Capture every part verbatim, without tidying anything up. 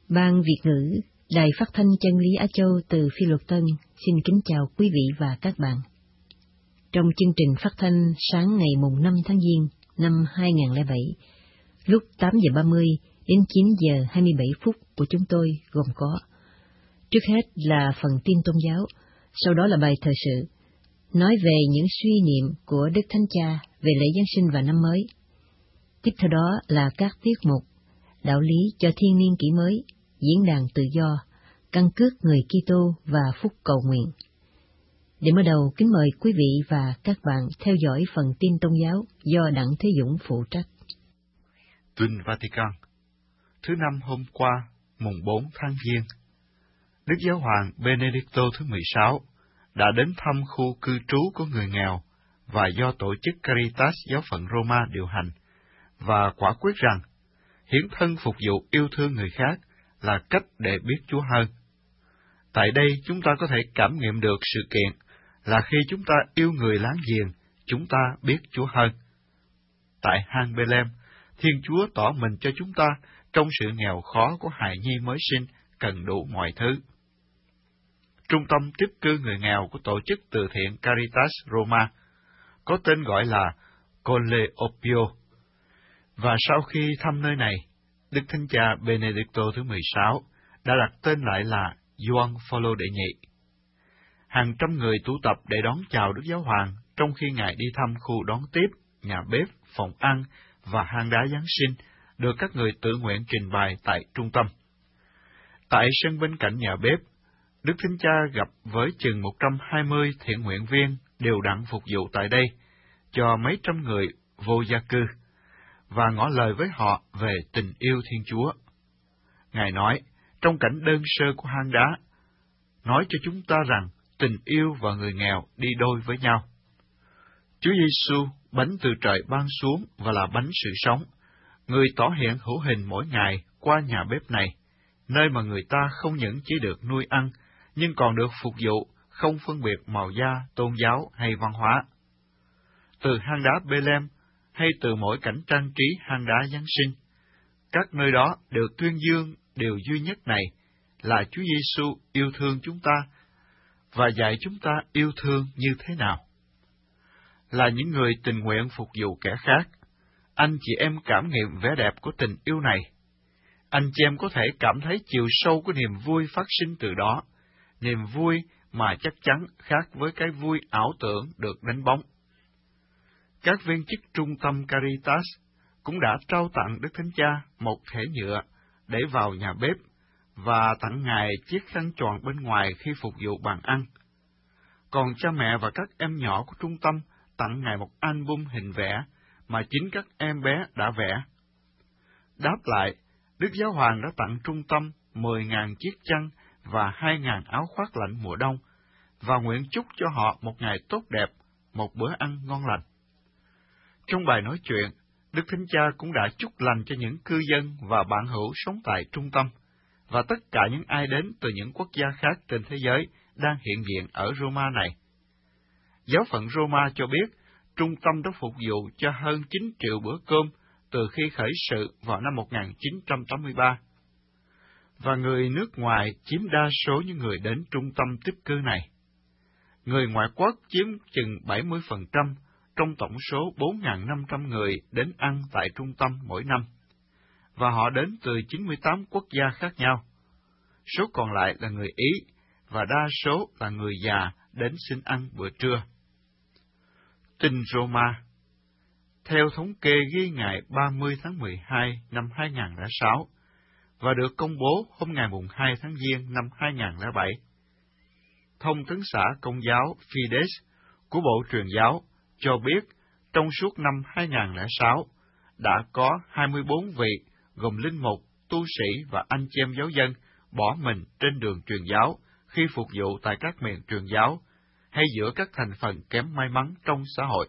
Ban Việt ngữ, Đài Phát thanh Chân lý Á Châu từ Phi Luật Tân xin kính chào quý vị và các bạn. Trong chương trình phát thanh sáng ngày mùng năm tháng Giêng năm hai nghìn không trăm lẻ bảy, lúc tám giờ ba mươi đến chín giờ hai mươi bảy phút của chúng tôi gồm có: trước hết là phần tin tôn giáo, sau đó là bài thời sự, nói về những suy niệm của Đức Thánh Cha về lễ Giáng sinh và năm mới. Tiếp theo đó là các tiết mục đạo lý cho thiên niên kỷ mới, diễn đàn tự do, căn cước người Kitô và phúc cầu nguyện. Để mở đầu, kính mời quý vị và các bạn theo dõi phần tin tôn giáo do Đặng Thế Dũng phụ trách. Tin Vatican. Thứ năm hôm qua, mùng bốn tháng Giêng, Đức Giáo hoàng Benedicto thứ mười sáu đã đến thăm khu cư trú của người nghèo và do tổ chức Caritas giáo phận Roma điều hành, và quả quyết rằng hiến thân phục vụ yêu thương người khác là cách để biết Chúa hơn. Tại đây chúng ta có thể cảm nghiệm được sự kiện là khi chúng ta yêu người láng giềng, chúng ta biết Chúa hơn. Tại hang Bê-lem, Thiên Chúa tỏ mình cho chúng ta trong sự nghèo khó của hài nhi mới sinh, cần đủ mọi thứ. Trung tâm tiếp cư người nghèo của tổ chức từ thiện Caritas Roma có tên gọi là Colle Oppio, và sau khi thăm nơi này, Đức Thánh Cha Benedicto thứ mười sáu đã đặt tên lại là Gioan Phaolô đệ nhị. Hàng trăm người tụ tập để đón chào Đức Giáo hoàng trong khi Ngài đi thăm khu đón tiếp, nhà bếp, phòng ăn và hang đá Giáng sinh được các người tự nguyện trình bày tại trung tâm. Tại sân bên cạnh nhà bếp, Đức Thánh Cha gặp với chừng một trăm hai mươi thiện nguyện viên đều đặn phục vụ tại đây cho mấy trăm người vô gia cư, và ngỏ lời với họ về tình yêu Thiên Chúa. Ngài nói, trong cảnh đơn sơ của hang đá, nói cho chúng ta rằng tình yêu và người nghèo đi đôi với nhau. Chúa Giêsu, bánh từ trời ban xuống và là bánh sự sống, người tỏ hiện hữu hình mỗi ngày qua nhà bếp này, nơi mà người ta không những chỉ được nuôi ăn, nhưng còn được phục vụ, không phân biệt màu da, tôn giáo hay văn hóa. Từ hang đá Bê-lem, hay từ mỗi cảnh trang trí hang đá Giáng sinh, các nơi đó đều tuyên dương điều duy nhất này là Chúa Giêsu yêu thương chúng ta và dạy chúng ta yêu thương như thế nào. Là những người tình nguyện phục vụ kẻ khác, anh chị em cảm nghiệm vẻ đẹp của tình yêu này. Anh chị em có thể cảm thấy chiều sâu của niềm vui phát sinh từ đó, niềm vui mà chắc chắn khác với cái vui ảo tưởng được đánh bóng. Các viên chức trung tâm Caritas cũng đã trao tặng Đức Thánh Cha một thẻ nhựa để vào nhà bếp và tặng Ngài chiếc khăn tròn bên ngoài khi phục vụ bàn ăn. Còn cha mẹ và các em nhỏ của trung tâm tặng Ngài một album hình vẽ mà chính các em bé đã vẽ. Đáp lại, Đức Giáo hoàng đã tặng trung tâm mười nghìn chiếc chăn và hai nghìn áo khoác lạnh mùa đông, và nguyện chúc cho họ một ngày tốt đẹp, một bữa ăn ngon lành. Trong bài nói chuyện, Đức Thánh Cha cũng đã chúc lành cho những cư dân và bạn hữu sống tại trung tâm, và tất cả những ai đến từ những quốc gia khác trên thế giới đang hiện diện ở Roma này. Giáo phận Roma cho biết, trung tâm đã phục vụ cho hơn chín triệu bữa cơm từ khi khởi sự vào năm một nghìn chín trăm tám mươi ba. Và người nước ngoài chiếm đa số những người đến trung tâm tiếp cư này. Người ngoại quốc chiếm chừng bảy mươi phần trăm trong tổng số bốn nghìn năm trăm người đến ăn tại trung tâm mỗi năm, và họ đến từ chín mươi tám quốc gia khác nhau. Số còn lại là người Ý, và đa số là người già đến xin ăn bữa trưa. Tin Roma. Theo thống kê ghi ngày ba mươi tháng mười hai năm hai nghìn không trăm lẻ sáu, và được công bố hôm ngày mùng hai tháng Giêng năm hai nghìn không trăm lẻ bảy, Thông tấn xã Công giáo Fides của Bộ Truyền giáo cho biết trong suốt năm hai nghìn không trăm lẻ sáu đã có hai mươi bốn vị gồm linh mục, tu sĩ và anh chị em giáo dân bỏ mình trên đường truyền giáo khi phục vụ tại các miền truyền giáo hay giữa các thành phần kém may mắn trong xã hội.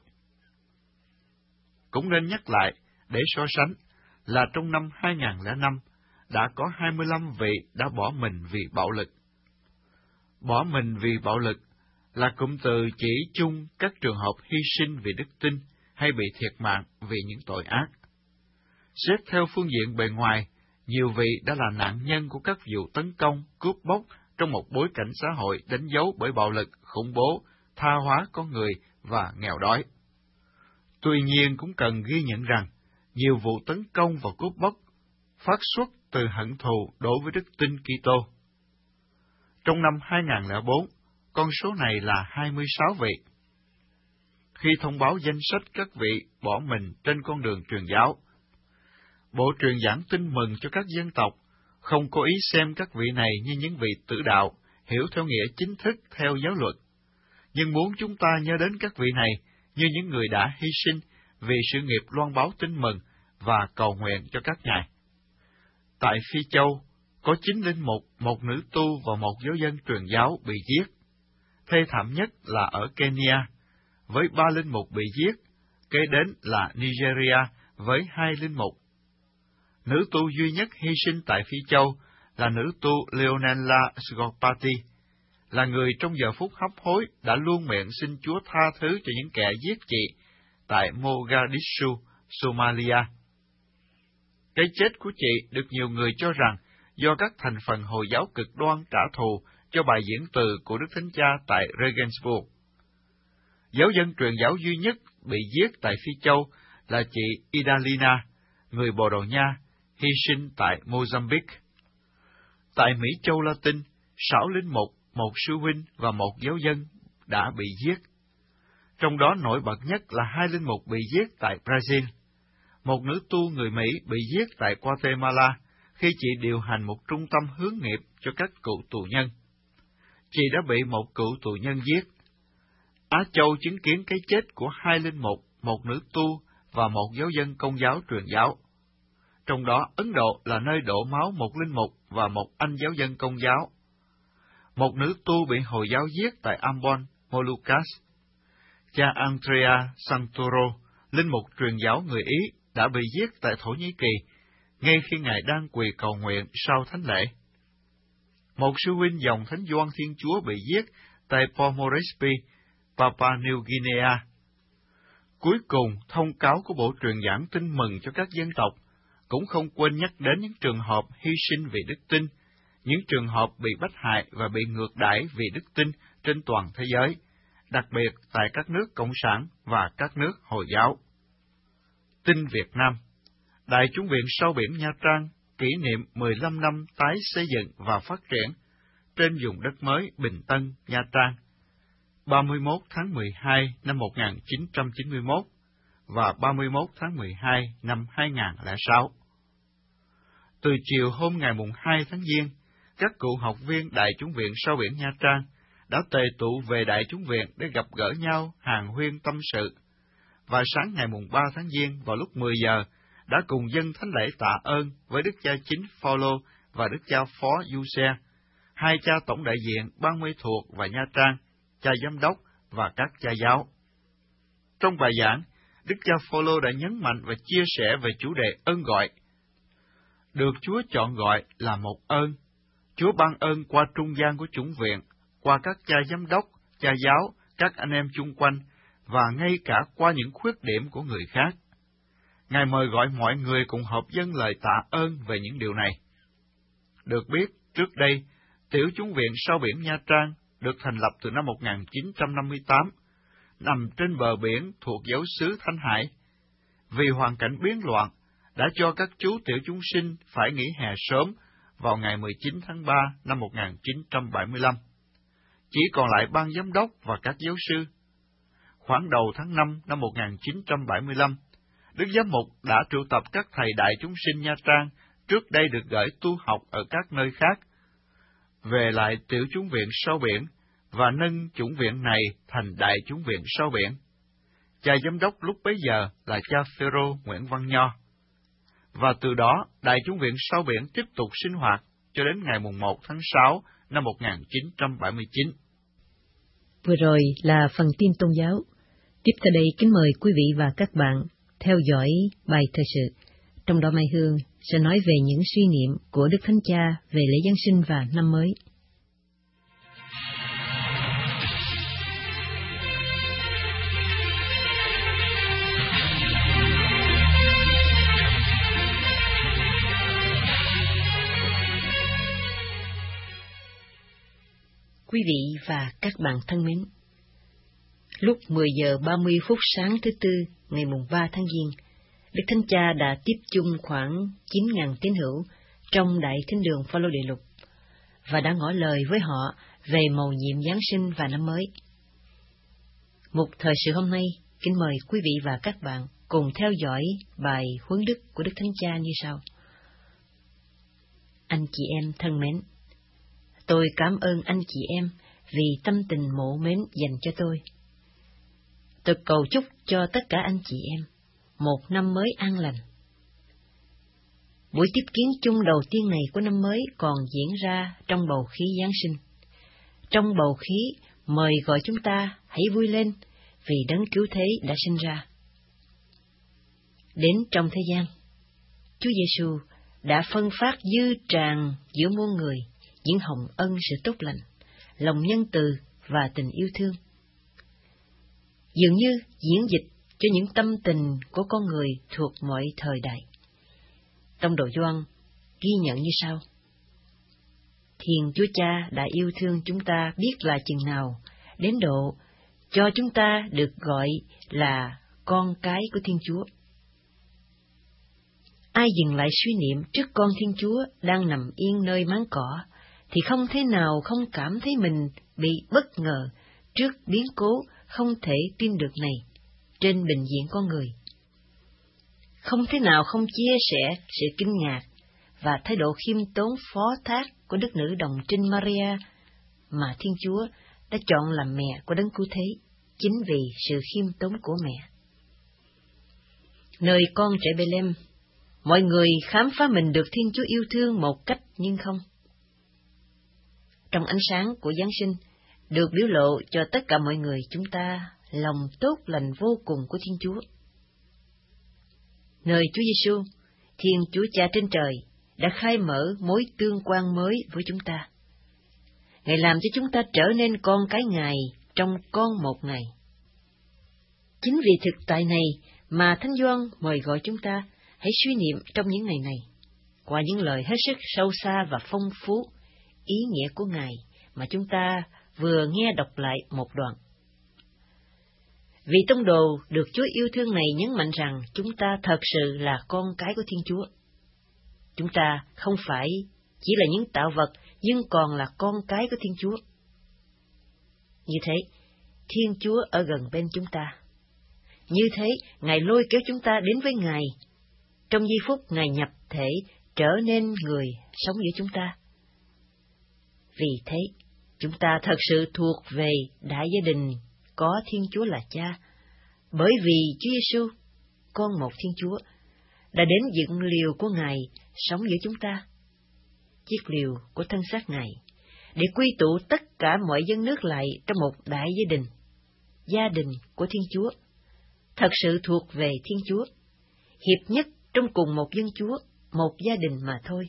Cũng nên nhắc lại để so sánh là trong năm hai nghìn không trăm lẻ năm đã có hai mươi lăm vị đã bỏ mình vì bạo lực. Bỏ mình vì bạo lực là cụm từ chỉ chung các trường hợp hy sinh vì đức tin hay bị thiệt mạng vì những tội ác. Xét theo phương diện bề ngoài, Nhiều vị đã là nạn nhân của các vụ tấn công, cướp bóc trong một bối cảnh xã hội đánh dấu bởi bạo lực, khủng bố, tha hóa con người và nghèo đói. Tuy nhiên cũng cần ghi nhận rằng, nhiều vụ tấn công và cướp bóc phát xuất từ hận thù đối với đức tin Kitô. Trong năm hai nghìn không trăm lẻ bốn, con số này là hai mươi sáu vị. Khi thông báo danh sách các vị bỏ mình trên con đường truyền giáo, Bộ truyền giảng tin mừng cho các dân tộc không có ý xem các vị này như những vị tử đạo, hiểu theo nghĩa chính thức theo giáo luật, nhưng muốn chúng ta nhớ đến các vị này như những người đã hy sinh vì sự nghiệp loan báo tin mừng và cầu nguyện cho các ngài. Tại Phi Châu, có chín linh mục, một nữ tu và một giáo dân truyền giáo bị giết. Thê thảm nhất là ở Kenya, với ba linh mục bị giết, kế đến là Nigeria với hai linh mục. Nữ tu duy nhất hy sinh tại Phi Châu là nữ tu Leonela Sgopati, là người trong giờ phút hấp hối đã luôn miệng xin Chúa tha thứ cho những kẻ giết chị tại Mogadishu, Somalia. Cái chết của chị được nhiều người cho rằng do các thành phần Hồi giáo cực đoan trả thù cho bài diễn từ của Đức Thánh Cha tại Regensburg. Giáo dân truyền giáo duy nhất bị giết tại Phi Châu là chị Idalina, người Bồ Đào Nha, hy sinh tại Mozambique. Tại Mỹ Châu Latin, sáu linh mục, một sư huynh và một giáo dân đã bị giết. Trong đó nổi bật nhất là hai linh mục bị giết tại Brazil. Một nữ tu người Mỹ bị giết tại Guatemala khi chị điều hành một trung tâm hướng nghiệp cho các cựu tù nhân. Chị đã bị một cựu tù nhân giết. Á Châu chứng kiến cái chết của hai linh mục, một nữ tu và một giáo dân Công giáo truyền giáo. Trong đó, Ấn Độ là nơi đổ máu một linh mục và một anh giáo dân Công giáo. Một nữ tu bị Hồi giáo giết tại Ambon, Molucas. Cha Andrea Santoro, linh mục truyền giáo người Ý, đã bị giết tại Thổ Nhĩ Kỳ, ngay khi ngài đang quỳ cầu nguyện sau thánh lễ. Một sư huynh dòng Thánh Gioan Thiên Chúa bị giết tại Port Moresby, Papua New Guinea. Cuối cùng, thông cáo của Bộ truyền giảng tin mừng cho các dân tộc cũng không quên nhắc đến những trường hợp hy sinh vì đức tin, những trường hợp bị bách hại và bị ngược đãi vì đức tin trên toàn thế giới, đặc biệt tại các nước Cộng sản và các nước Hồi giáo. Tin Việt Nam, Đại chúng viện Sao Biển Nha Trang kỷ niệm mười lăm năm tái xây dựng và phát triển trên vùng đất mới Bình Tân, Nha Trang, ba mươi mốt tháng mười hai năm một nghìn chín trăm chín mươi mốt và ba mươi mốt tháng mười hai năm hai nghìn không trăm lẻ sáu. Từ chiều hôm ngày mùng hai tháng Giêng, các cựu học viên Đại chúng viện Sao Biển Nha Trang đã tề tụ về Đại chúng viện để gặp gỡ nhau, hàn huyên tâm sự. Và sáng ngày mùng ba tháng Giêng vào lúc mười giờ, đã cùng dâng thánh lễ tạ ơn với Đức cha Chính Phaolô và Đức cha Phó Giuse, hai cha tổng đại diện Ban Mê Thuộc và Nha Trang, cha giám đốc và các cha giáo. Trong bài giảng, Đức cha Phaolô đã nhấn mạnh và chia sẻ về chủ đề ơn gọi. Được Chúa chọn gọi là một ơn. Chúa ban ơn qua trung gian của chủng viện, qua các cha giám đốc, cha giáo, các anh em chung quanh, và ngay cả qua những khuyết điểm của người khác. Ngài mời gọi mọi người cùng hợp dâng lời tạ ơn về những điều này. Được biết, trước đây, Tiểu chúng viện Sao Biển Nha Trang được thành lập từ năm một nghìn chín trăm năm mươi tám, nằm trên bờ biển thuộc giáo xứ Thanh Hải. Vì hoàn cảnh biến loạn, đã cho các chú tiểu chúng sinh phải nghỉ hè sớm vào ngày mười chín tháng ba năm một nghìn chín trăm bảy mươi lăm. Chỉ còn lại ban giám đốc và các giáo sư. Khoảng đầu tháng năm năm một nghìn chín trăm bảy mươi lăm, Đức Giám mục đã triệu tập các thầy đại chúng sinh Nha Trang trước đây được gửi tu học ở các nơi khác, về lại Tiểu chúng viện Sao Biển và nâng chủng viện này thành Đại chúng viện Sao Biển. Cha giám đốc lúc bấy giờ là cha Phêrô Nguyễn Văn Nho. Và từ đó, Đại chúng viện Sao Biển tiếp tục sinh hoạt cho đến ngày mùng một tháng sáu năm một nghìn chín trăm bảy mươi chín. Vừa rồi là phần tin tôn giáo. Tiếp theo đây kính mời quý vị và các bạn theo dõi bài thời sự. Trong đó Mai Hương sẽ nói về những suy niệm của Đức Thánh Cha về lễ Giáng sinh và năm mới. Quý vị và các bạn thân mến, lúc mười giờ ba mươi phút sáng thứ Tư, ngày mùng ba tháng Giêng, Đức Thánh Cha đã tiếp chung khoảng chín nghìn tín hữu trong Đại Thính đường Phaolô Đệ Lục và đã ngỏ lời với họ về mầu nhiệm Giáng sinh và năm mới. Mục thời sự hôm nay, kính mời quý vị và các bạn cùng theo dõi bài huấn đức của Đức Thánh Cha như sau. Anh chị em thân mến, tôi cảm ơn anh chị em vì tâm tình mộ mến dành cho tôi. Tôi cầu chúc cho tất cả anh chị em một năm mới an lành. Buổi tiếp kiến chung đầu tiên này của năm mới còn diễn ra trong bầu khí Giáng sinh. Trong bầu khí mời gọi chúng ta hãy vui lên vì Đấng Cứu Thế đã sinh ra. Đến trong thế gian, Chúa Giêsu đã phân phát dư tràn giữa muôn người những hồng ân sự tốt lành, lòng nhân từ và tình yêu thương. Dường như diễn dịch cho những tâm tình của con người thuộc mọi thời đại. Tông đồ Gioan ghi nhận như sau: Thiên Chúa Cha đã yêu thương chúng ta biết là chừng nào, đến độ cho chúng ta được gọi là con cái của Thiên Chúa. Ai dừng lại suy niệm trước con Thiên Chúa đang nằm yên nơi máng cỏ, thì không thể nào không cảm thấy mình bị bất ngờ trước biến cố không thể tin được này trên bình diện con người. Không thể nào không chia sẻ sự kinh ngạc và thái độ khiêm tốn phó thác của Đức Nữ Đồng Trinh Maria mà Thiên Chúa đã chọn làm mẹ của Đấng Cứu Thế, chính vì sự khiêm tốn của mẹ. Nơi con trẻ Bethlehem, mọi người khám phá mình được Thiên Chúa yêu thương một cách nhưng không. Trong ánh sáng của Giáng sinh, được biểu lộ cho tất cả mọi người chúng ta lòng tốt lành vô cùng của Thiên Chúa. Nơi Chúa Giêsu, Thiên Chúa Cha trên trời đã khai mở mối tương quan mới với chúng ta. Ngài làm cho chúng ta trở nên con cái Ngài trong con một Ngài. Chính vì thực tại này mà Thánh Gioan mời gọi chúng ta hãy suy niệm trong những ngày này, qua những lời hết sức sâu xa và phong phú, ý nghĩa của Ngài mà chúng ta vừa nghe đọc lại một đoạn. Vị tông đồ được Chúa yêu thương này nhấn mạnh rằng chúng ta thật sự là con cái của Thiên Chúa. Chúng ta không phải chỉ là những tạo vật, nhưng còn là con cái của Thiên Chúa. Như thế, Thiên Chúa ở gần bên chúng ta. Như thế, Ngài lôi kéo chúng ta đến với Ngài. Trong giây phút Ngài nhập thể trở nên người sống giữa chúng ta. Vì thế, chúng ta thật sự thuộc về đại gia đình có Thiên Chúa là Cha, bởi vì Chúa Giêsu, con một Thiên Chúa, đã đến dựng liều của Ngài sống giữa chúng ta, chiếc liều của thân xác Ngài, để quy tụ tất cả mọi dân nước lại trong một đại gia đình, gia đình của Thiên Chúa, thật sự thuộc về Thiên Chúa, hiệp nhất trong cùng một dân Chúa, một gia đình mà thôi.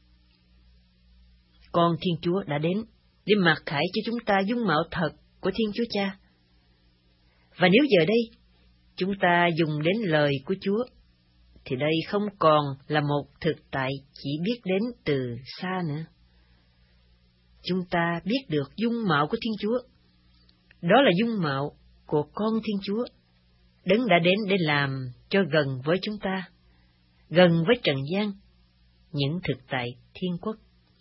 Con Thiên Chúa đã đến để mặc khải cho chúng ta dung mạo thật của Thiên Chúa Cha. Và nếu giờ đây chúng ta dùng đến lời của Chúa, thì đây không còn là một thực tại chỉ biết đến từ xa nữa. Chúng ta biết được dung mạo của Thiên Chúa. Đó là dung mạo của con Thiên Chúa, Đấng đã đến để làm cho gần với chúng ta, gần với trần gian, những thực tại thiên quốc.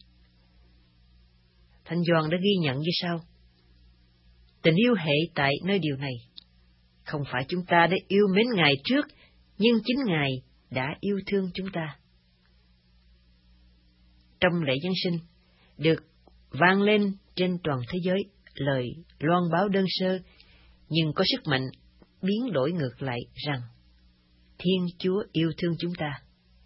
Thánh Gioan đã ghi nhận như sau: Tình yêu hệ tại nơi điều này. Không phải chúng ta đã yêu mến Ngài trước, nhưng chính Ngài đã yêu thương chúng ta. Trong lễ Giáng sinh, được vang lên trên toàn thế giới lời loan báo đơn sơ, nhưng có sức mạnh biến đổi ngược lại rằng Thiên Chúa yêu thương chúng ta.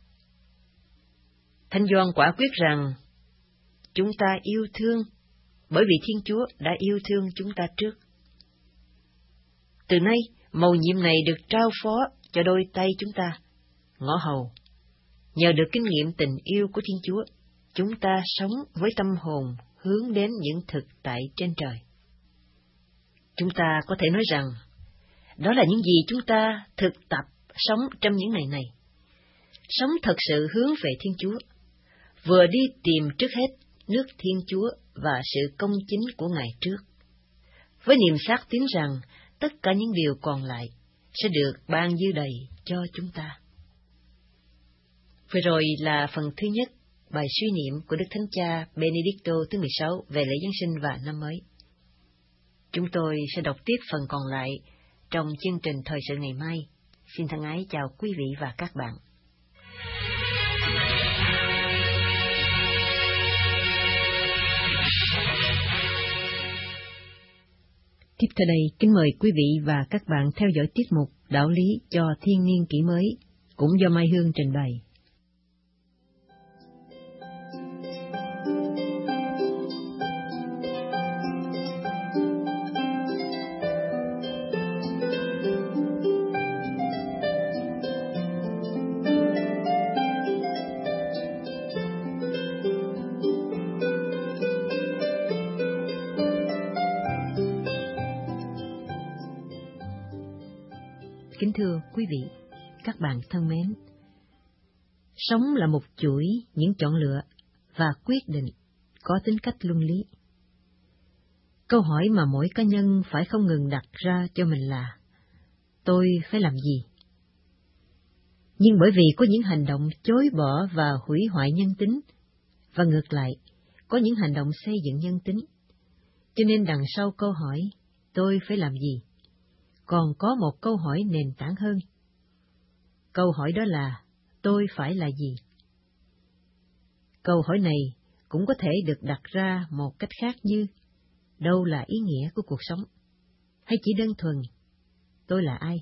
Thánh Gioan quả quyết rằng chúng ta yêu thương bởi vì Thiên Chúa đã yêu thương chúng ta trước. Từ nay, mầu nhiệm này được trao phó cho đôi tay chúng ta, ngõ hầu. Nhờ được kinh nghiệm tình yêu của Thiên Chúa, chúng ta sống với tâm hồn hướng đến những thực tại trên trời. Chúng ta có thể nói rằng, đó là những gì chúng ta thực tập sống trong những ngày này. Sống thật sự hướng về Thiên Chúa, vừa đi tìm trước hết nước Thiên Chúa và sự công chính của ngày trước, với niềm xác tín rằng tất cả những điều còn lại sẽ được ban dư đầy cho chúng ta. Vừa rồi là phần thứ nhất, bài suy niệm của Đức Thánh Cha Benedicto thứ mười sáu về lễ Giáng sinh và năm mới. Chúng tôi sẽ đọc tiếp phần còn lại trong chương trình thời sự ngày mai. Xin thân ái chào quý vị và các bạn. Tiếp theo đây, kính mời quý vị và các bạn theo dõi tiết mục Đạo lý cho thiên niên kỷ mới, cũng do Mai Hương trình bày. Kính thưa quý vị, các bạn thân mến, sống là một chuỗi những chọn lựa và quyết định có tính cách luân lý. Câu hỏi mà mỗi cá nhân phải không ngừng đặt ra cho mình là: tôi phải làm gì? Nhưng bởi vì có những hành động chối bỏ và hủy hoại nhân tính, và ngược lại, có những hành động xây dựng nhân tính, cho nên đằng sau câu hỏi tôi phải làm gì còn có một câu hỏi nền tảng hơn. Câu hỏi đó là: tôi phải là gì? Câu hỏi này cũng có thể được đặt ra một cách khác như: đâu là ý nghĩa của cuộc sống? Hay chỉ đơn thuần: tôi là ai?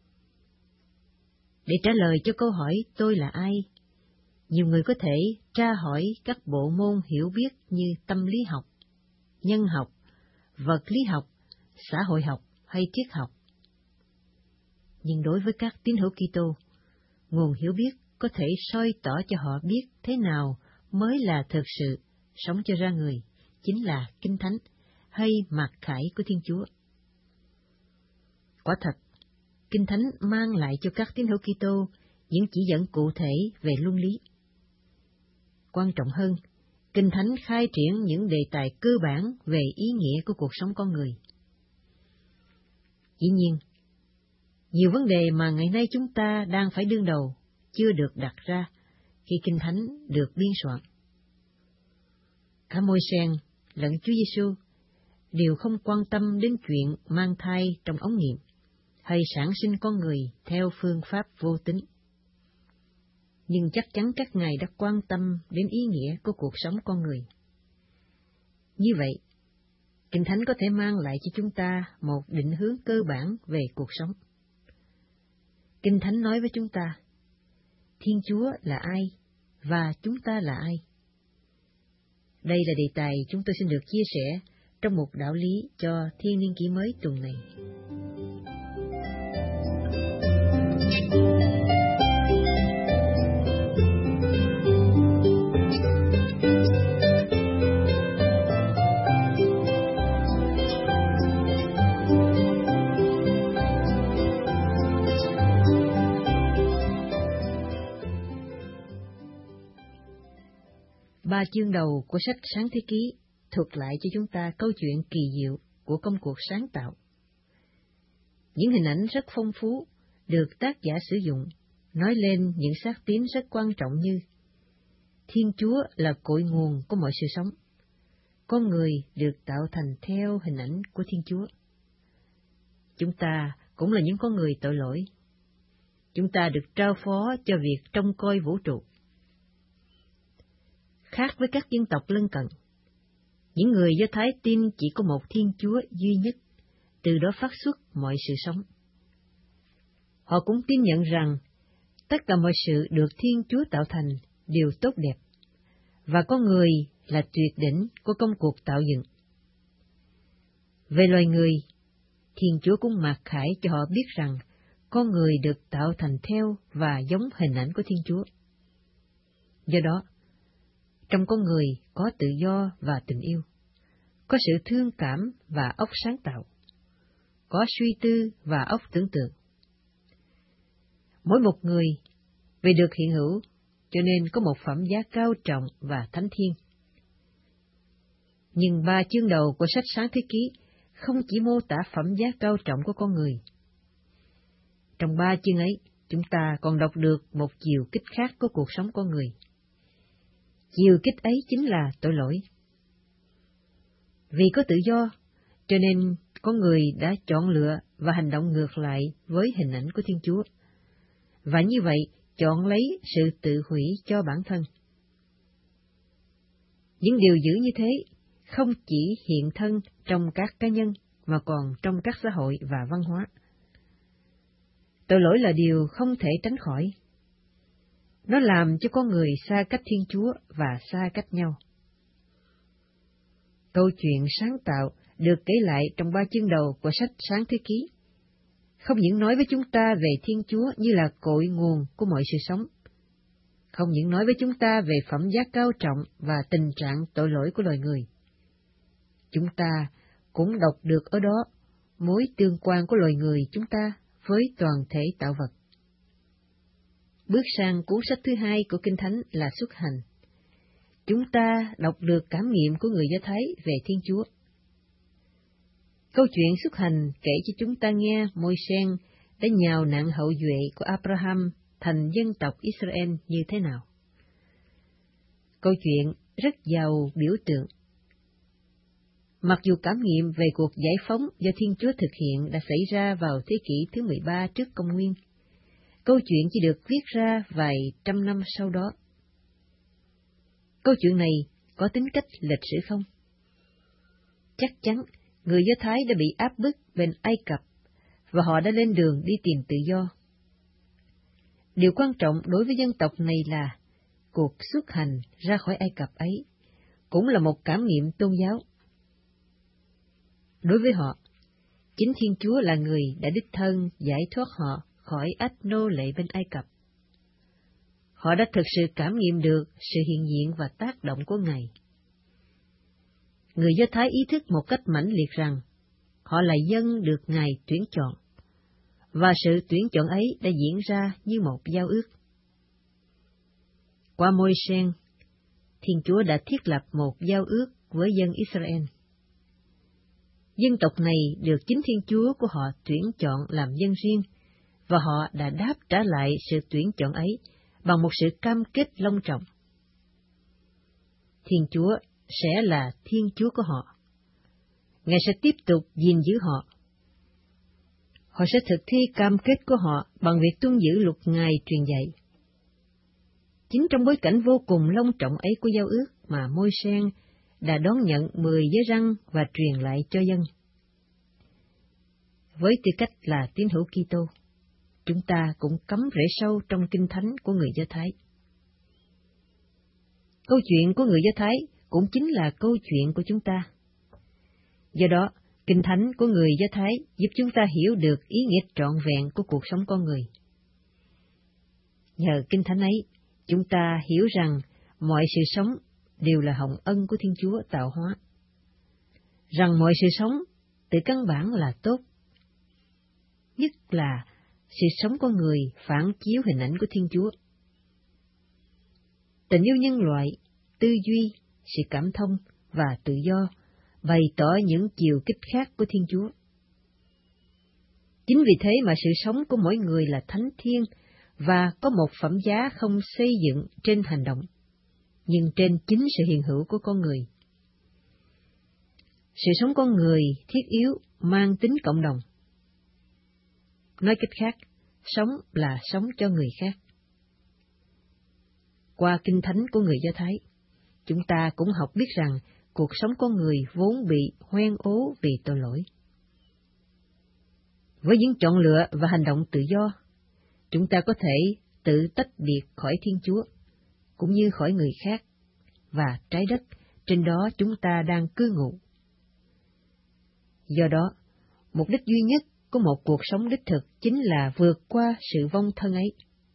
Để trả lời cho câu hỏi tôi là ai, nhiều người có thể tra hỏi các bộ môn hiểu biết như tâm lý học, nhân học, vật lý học, xã hội học hay triết học. Nhưng đối với các tín hữu Kitô, nguồn hiểu biết có thể soi tỏ cho họ biết thế nào mới là thực sự sống cho ra người, chính là Kinh Thánh hay mặc khải của Thiên Chúa. Quả thật, Kinh Thánh mang lại cho các tín hữu Kitô những chỉ dẫn cụ thể về luân lý. Quan trọng hơn, Kinh Thánh khai triển những đề tài cơ bản về ý nghĩa của cuộc sống con người. Dĩ nhiên, nhiều vấn đề mà ngày nay chúng ta đang phải đương đầu chưa được đặt ra khi Kinh Thánh được biên soạn. Cả Môi-se lẫn Chúa Giêsu đều không quan tâm đến chuyện mang thai trong ống nghiệm hay sản sinh con người theo phương pháp vô tính. Nhưng chắc chắn các ngài đã quan tâm đến ý nghĩa của cuộc sống con người. Như vậy, Kinh Thánh có thể mang lại cho chúng ta một định hướng cơ bản về cuộc sống. Kinh Thánh nói với chúng ta: Thiên Chúa là ai và chúng ta là ai? Đây là đề tài chúng tôi xin được chia sẻ trong một đạo lý cho thiên niên kỷ mới tuần này. Ba chương đầu của sách Sáng Thế Ký thuật lại cho chúng ta câu chuyện kỳ diệu của công cuộc sáng tạo. Những hình ảnh rất phong phú được tác giả sử dụng nói lên những xác tín rất quan trọng như: Thiên Chúa là cội nguồn của mọi sự sống. Con người được tạo thành theo hình ảnh của Thiên Chúa. Chúng ta cũng là những con người tội lỗi. Chúng ta được trao phó cho việc trông coi vũ trụ. Khác với các dân tộc lân cận, những người Do Thái tin chỉ có một Thiên Chúa duy nhất, từ đó phát xuất mọi sự sống. Họ cũng tin nhận rằng tất cả mọi sự được Thiên Chúa tạo thành đều tốt đẹp, và con người là tuyệt đỉnh của công cuộc tạo dựng. Về loài người, Thiên Chúa cũng mặc khải cho họ biết rằng con người được tạo thành theo và giống hình ảnh của Thiên Chúa. Do đó, trong con người có tự do và tình yêu, có sự thương cảm và óc sáng tạo, có suy tư và óc tưởng tượng. Mỗi một người vì được hiện hữu cho nên có một phẩm giá cao trọng và thánh thiêng. Nhưng ba chương đầu của sách Sáng Thế Ký không chỉ mô tả phẩm giá cao trọng của con người. Trong ba chương ấy, chúng ta còn đọc được một chiều kích khác của cuộc sống con người. Chiều kích ấy chính là tội lỗi. Vì có tự do, cho nên con người đã chọn lựa và hành động ngược lại với hình ảnh của Thiên Chúa, và như vậy chọn lấy sự tự hủy cho bản thân. Những điều dữ như thế không chỉ hiện thân trong các cá nhân, mà còn trong các xã hội và văn hóa. Tội lỗi là điều không thể tránh khỏi. Nó làm cho con người xa cách Thiên Chúa và xa cách nhau. Câu chuyện sáng tạo được kể lại trong ba chương đầu của sách Sáng Thế Ký không những nói với chúng ta về Thiên Chúa như là cội nguồn của mọi sự sống, không những nói với chúng ta về phẩm giá cao trọng và tình trạng tội lỗi của loài người. Chúng ta cũng đọc được ở đó mối tương quan của loài người chúng ta với toàn thể tạo vật. Bước sang cuốn sách thứ hai của Kinh Thánh là Xuất Hành. Chúng ta đọc được cảm nghiệm của người Do Thái về Thiên Chúa. Câu chuyện Xuất Hành kể cho chúng ta nghe Môi-se đã nhào nặn hậu duệ của Abraham thành dân tộc Israel như thế nào. Câu chuyện rất giàu biểu tượng. Mặc dù cảm nghiệm về cuộc giải phóng do Thiên Chúa thực hiện đã xảy ra vào thế kỷ thứ mười ba trước công nguyên, câu chuyện chỉ được viết ra vài trăm năm sau đó. Câu chuyện này có tính cách lịch sử không? Chắc chắn người Do Thái đã bị áp bức bên Ai Cập và họ đã lên đường đi tìm tự do. Điều quan trọng đối với dân tộc này là cuộc xuất hành ra khỏi Ai Cập ấy cũng là một cảm nghiệm tôn giáo. Đối với họ, chính Thiên Chúa là người đã đích thân giải thoát họ khỏi ách nô lệ bên Ai Cập. Họ đã thực sự cảm nghiệm được sự hiện diện và tác động của Ngài. Người Do Thái ý thức một cách mãnh liệt rằng họ là dân được Ngài tuyển chọn, và sự tuyển chọn ấy đã diễn ra như một giao ước. Qua Môi-se, Thiên Chúa đã thiết lập một giao ước với dân Israel. Dân tộc này được chính Thiên Chúa của họ tuyển chọn làm dân riêng, và họ đã đáp trả lại sự tuyển chọn ấy bằng một sự cam kết long trọng. Thiên Chúa sẽ là Thiên Chúa của họ. Ngài sẽ tiếp tục gìn giữ họ. Họ sẽ thực thi cam kết của họ bằng việc tuân giữ luật Ngài truyền dạy. Chính trong bối cảnh vô cùng long trọng ấy của giao ước mà Môi-se đã đón nhận mười giới răn và truyền lại cho dân. Với tư cách là tín hữu Kitô, chúng ta cũng cắm rễ sâu trong Kinh Thánh của người Do Thái. Câu chuyện của người Do Thái cũng chính là câu chuyện của chúng ta. Do đó, Kinh Thánh của người Do Thái giúp chúng ta hiểu được ý nghĩa trọn vẹn của cuộc sống con người. Nhờ Kinh Thánh ấy, chúng ta hiểu rằng mọi sự sống đều là hồng ân của Thiên Chúa tạo hóa. Rằng mọi sự sống từ căn bản là tốt. Nhất là sự sống con người phản chiếu hình ảnh của Thiên Chúa. Tình yêu nhân loại, tư duy, sự cảm thông và tự do bày tỏ những chiều kích khác của Thiên Chúa. Chính vì thế mà sự sống của mỗi người là thánh thiêng và có một phẩm giá không xây dựng trên hành động, nhưng trên chính sự hiện hữu của con người. Sự sống con người thiết yếu mang tính cộng đồng. Nói cách khác, sống là sống cho người khác. Qua Kinh Thánh của người Do Thái, chúng ta cũng học biết rằng cuộc sống con người vốn bị hoen ố vì tội lỗi. Với những chọn lựa và hành động tự do, chúng ta có thể tự tách biệt khỏi Thiên Chúa, cũng như khỏi người khác, và trái đất trên đó chúng ta đang cư ngụ. Do đó, mục đích duy nhất của một cuộc sống đích thực chính là vượt qua sự vong thân ấy.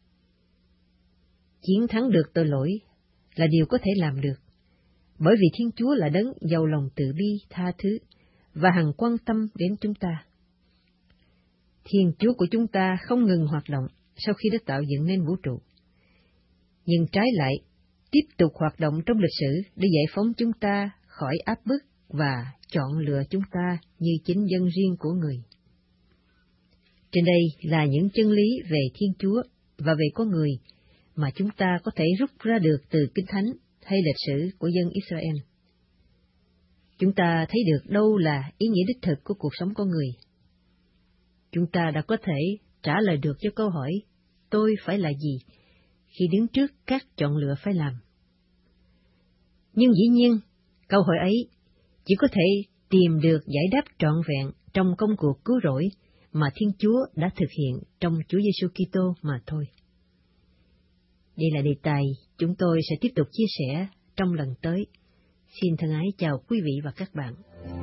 Chiến thắng được tội lỗi là điều có thể làm được, bởi vì Thiên Chúa là đấng giàu lòng từ bi, tha thứ, và hằng quan tâm đến chúng ta. Thiên Chúa của chúng ta không ngừng hoạt động sau khi đã tạo dựng nên vũ trụ, nhưng trái lại, tiếp tục hoạt động trong lịch sử để giải phóng chúng ta khỏi áp bức và chọn lựa chúng ta như chính dân riêng của Người. Trên đây là những chân lý về Thiên Chúa và về con người mà chúng ta có thể rút ra được từ Kinh Thánh hay lịch sử của dân Israel. Chúng ta thấy được đâu là ý nghĩa đích thực của cuộc sống con người. Chúng ta đã có thể trả lời được cho câu hỏi tôi phải là gì khi đứng trước các chọn lựa phải làm. Nhưng dĩ nhiên, câu hỏi ấy chỉ có thể tìm được giải đáp trọn vẹn trong công cuộc cứu rỗi mà Thiên Chúa đã thực hiện trong Chúa Giêsu Kitô mà thôi. Đây là đề tài chúng tôi sẽ tiếp tục chia sẻ trong lần tới. Xin thân ái chào quý vị và các bạn.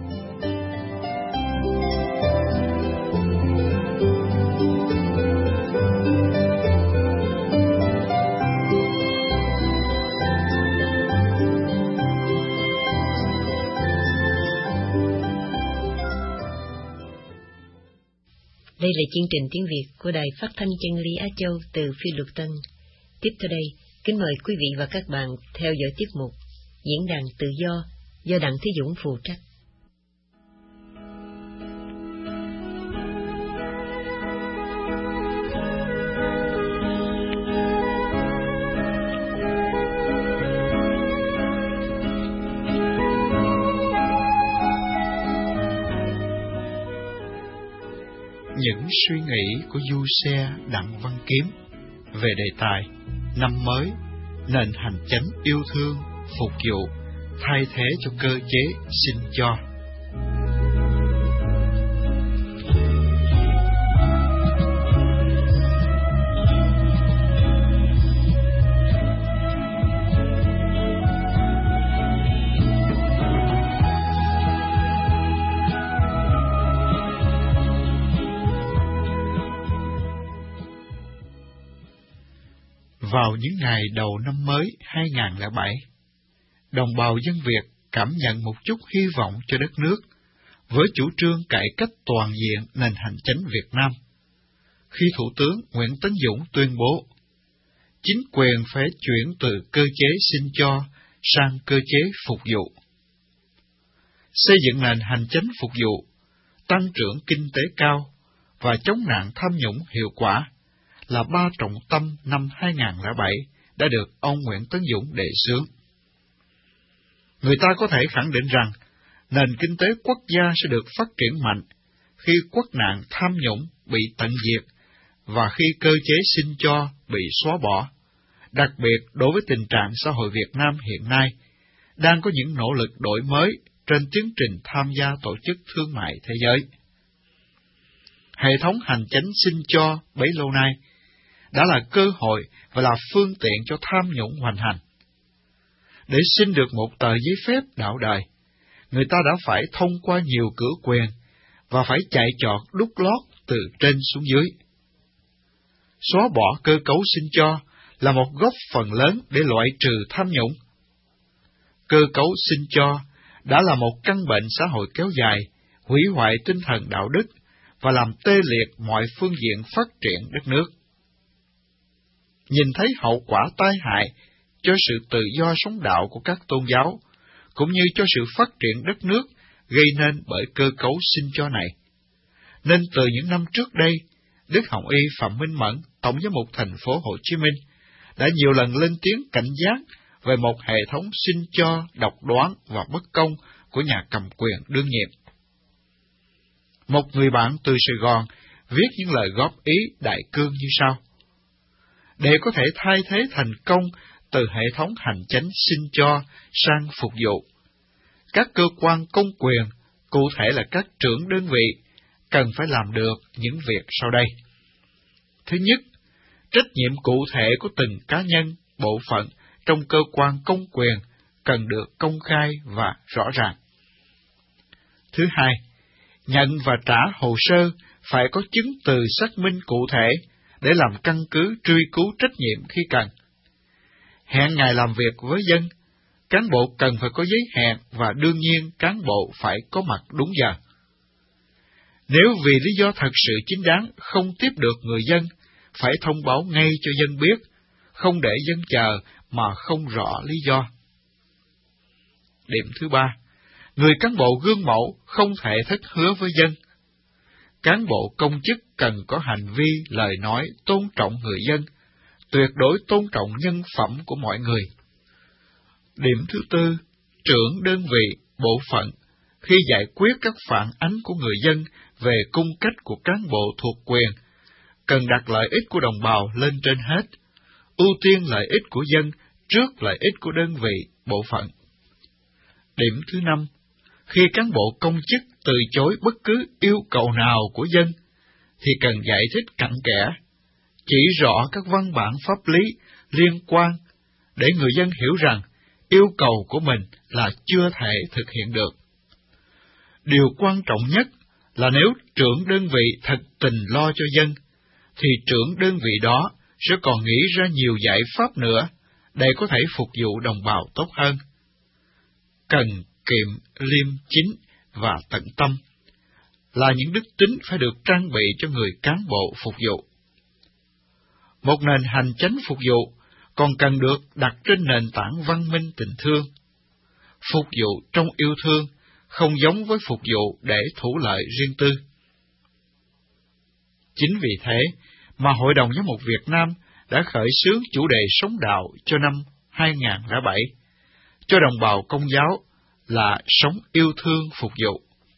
Đây là chương trình tiếng Việt của Đài Phát thanh Chân lý Á Châu từ Phi Luật Tân. Tiếp theo đây, kính mời quý vị và các bạn theo dõi tiết mục Diễn đàn Tự do do Đặng Thế Dũng phụ trách. Những suy nghĩ của du xe Đặng Văn Kiếm về đề tài năm mới, nền hành chánh yêu thương, phục vụ, thay thế cho cơ chế xin cho. Vào những ngày đầu năm mới hai không không bảy, đồng bào dân Việt cảm nhận một chút hy vọng cho đất nước với chủ trương cải cách toàn diện nền hành chánh Việt Nam, khi Thủ tướng Nguyễn Tấn Dũng tuyên bố chính quyền phải chuyển từ cơ chế xin cho sang cơ chế phục vụ. Xây dựng nền hành chánh phục vụ, tăng trưởng kinh tế cao và chống nạn tham nhũng hiệu quả là ba trọng tâm năm hai không không bảy đã được ông Nguyễn Tấn Dũng đề xướng. Người ta có thể khẳng định rằng nền kinh tế quốc gia sẽ được phát triển mạnh khi quốc nạn tham nhũng bị tận diệt và khi cơ chế xin cho bị xóa bỏ, đặc biệt đối với tình trạng xã hội Việt Nam hiện nay đang có những nỗ lực đổi mới trên tiến trình tham gia tổ chức thương mại thế giới. Hệ thống hành chánh xin cho bấy lâu nay đã là cơ hội và là phương tiện cho tham nhũng hoành hành. Để xin được một tờ giấy phép đạo đời, người ta đã phải thông qua nhiều cửa quyền và phải chạy trọt đút lót từ trên xuống dưới. Xóa bỏ cơ cấu xin cho là một góp phần lớn để loại trừ tham nhũng. Cơ cấu xin cho đã là một căn bệnh xã hội kéo dài, hủy hoại tinh thần đạo đức và làm tê liệt mọi phương diện phát triển đất nước. Nhìn thấy hậu quả tai hại cho sự tự do sống đạo của các tôn giáo, cũng như cho sự phát triển đất nước gây nên bởi cơ cấu xin cho này. Nên từ những năm trước đây, Đức Hồng Y Phạm Minh Mẫn, Tổng giám mục thành phố Hồ Chí Minh, đã nhiều lần lên tiếng cảnh giác về một hệ thống xin cho độc đoán và bất công của nhà cầm quyền đương nhiệm. Một người bạn từ Sài Gòn viết những lời góp ý đại cương như sau: để có thể thay thế thành công từ hệ thống hành chánh xin cho sang phục vụ, các cơ quan công quyền, cụ thể là các trưởng đơn vị, cần phải làm được những việc sau đây. Thứ nhất, trách nhiệm cụ thể của từng cá nhân, bộ phận trong cơ quan công quyền cần được công khai và rõ ràng. Thứ hai, nhận và trả hồ sơ phải có chứng từ xác minh cụ thể để làm căn cứ truy cứu trách nhiệm khi cần. Hẹn ngày làm việc với dân, cán bộ cần phải có giấy hẹn và đương nhiên cán bộ phải có mặt đúng giờ. Nếu vì lý do thật sự chính đáng không tiếp được người dân, phải thông báo ngay cho dân biết, không để dân chờ mà không rõ lý do. Điểm thứ ba, Người cán bộ gương mẫu không thể thất hứa với dân. Cán bộ công chức cần có hành vi, lời nói tôn trọng người dân, tuyệt đối tôn trọng nhân phẩm của mọi người. Điểm thứ tư, trưởng đơn vị, bộ phận, khi giải quyết các phản ánh của người dân về cung cách của cán bộ thuộc quyền, cần đặt lợi ích của đồng bào lên trên hết, ưu tiên lợi ích của dân trước lợi ích của đơn vị, bộ phận. Điểm thứ năm, khi cán bộ công chức từ chối bất cứ yêu cầu nào của dân, thì cần giải thích cặn kẽ, chỉ rõ các văn bản pháp lý liên quan để người dân hiểu rằng yêu cầu của mình là chưa thể thực hiện được. Điều quan trọng nhất là nếu trưởng đơn vị thật tình lo cho dân, thì trưởng đơn vị đó sẽ còn nghĩ ra nhiều giải pháp nữa để có thể phục vụ đồng bào tốt hơn. Cần kiệm, liêm chính và tận tâm là những đức tính phải được trang bị cho người cán bộ phục vụ. Một nền hành chánh phục vụ còn cần được đặt trên nền tảng văn minh tình thương. Phục vụ trong yêu thương không giống với phục vụ để thủ lợi riêng tư. Chính vì thế mà Hội đồng Giám mục Việt Nam đã khởi xướng chủ đề sống đạo cho năm hai không không bảy, cho đồng bào Công giáo là sống yêu thương phục vụ.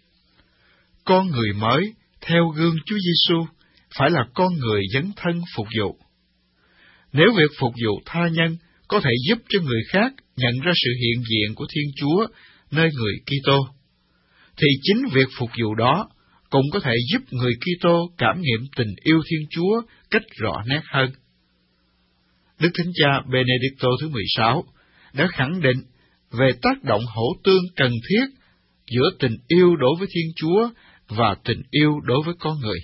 Con người mới theo gương Chúa Giêsu phải là con người dấn thân phục vụ. Nếu việc phục vụ tha nhân có thể giúp cho người khác nhận ra sự hiện diện của Thiên Chúa nơi người Kitô, thì chính việc phục vụ đó cũng có thể giúp người Kitô cảm nghiệm tình yêu Thiên Chúa cách rõ nét hơn. Đức Thánh Cha Benedicto thứ mười sáu đã khẳng định về tác động hỗ tương cần thiết giữa tình yêu đối với Thiên Chúa và tình yêu đối với con người.